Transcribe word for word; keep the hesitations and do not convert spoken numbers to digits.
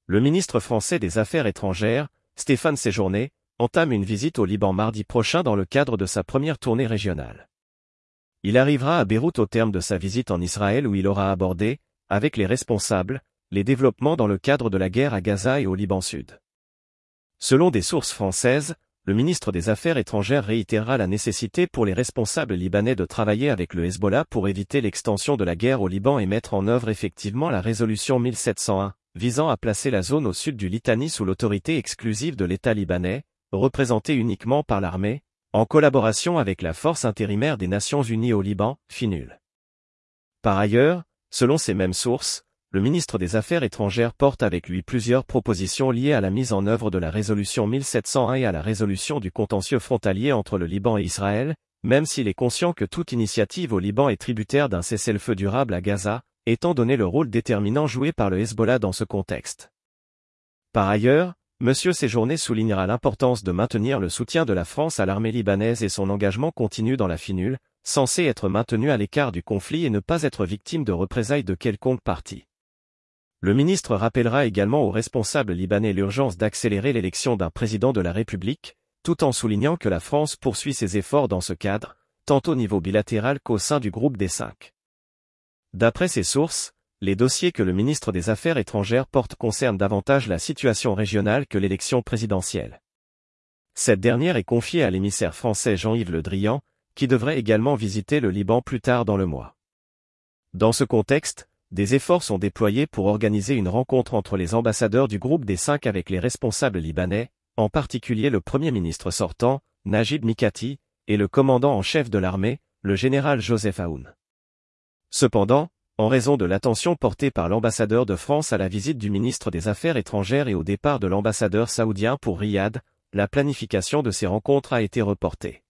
Le ministre français des Affaires étrangères, Stéphane Séjourné, entame une visite au Liban mardi prochain dans le cadre de sa première tournée régionale. Il arrivera à Beyrouth au terme de sa visite en Israël où il aura abordé, avec les responsables, les développements dans le cadre de la guerre à Gaza et au Liban Sud. Selon des sources françaises, le ministre des Affaires étrangères réitérera la nécessité pour les responsables libanais de travailler avec le Hezbollah pour éviter l'extension de la guerre au Liban et mettre en œuvre effectivement la résolution mille sept cent un, visant à placer la zone au sud du Litani sous l'autorité exclusive de l'État libanais, représentée uniquement par l'armée, en collaboration avec la force intérimaire des Nations Unies au Liban, FINUL. Par ailleurs, selon ces mêmes sources, le ministre des Affaires étrangères porte avec lui plusieurs propositions liées à la mise en œuvre de la résolution mille sept cent un et à la résolution du contentieux frontalier entre le Liban et Israël, même s'il est conscient que toute initiative au Liban est tributaire d'un cessez-le-feu durable à Gaza, étant donné le rôle déterminant joué par le Hezbollah dans ce contexte. Par ailleurs, M. Séjourné soulignera l'importance de maintenir le soutien de la France à l'armée libanaise et son engagement continu dans la FINUL, censé être maintenu à l'écart du conflit et ne pas être victime de représailles de quelconque partie. Le ministre rappellera également aux responsables libanais l'urgence d'accélérer l'élection d'un président de la République, tout en soulignant que la France poursuit ses efforts dans ce cadre, tant au niveau bilatéral qu'au sein du groupe des cinq. D'après ces sources, les dossiers que le ministre des Affaires étrangères porte concernent davantage la situation régionale que l'élection présidentielle. Cette dernière est confiée à l'émissaire français Jean-Yves Le Drian, qui devrait également visiter le Liban plus tard dans le mois. Dans ce contexte, des efforts sont déployés pour organiser une rencontre entre les ambassadeurs du groupe des cinq avec les responsables libanais, en particulier le Premier ministre sortant, Najib Mikati, et le commandant en chef de l'armée, le général Joseph Aoun. Cependant, en raison de l'attention portée par l'ambassadeur de France à la visite du ministre des Affaires étrangères et au départ de l'ambassadeur saoudien pour Riyad, la planification de ces rencontres a été reportée.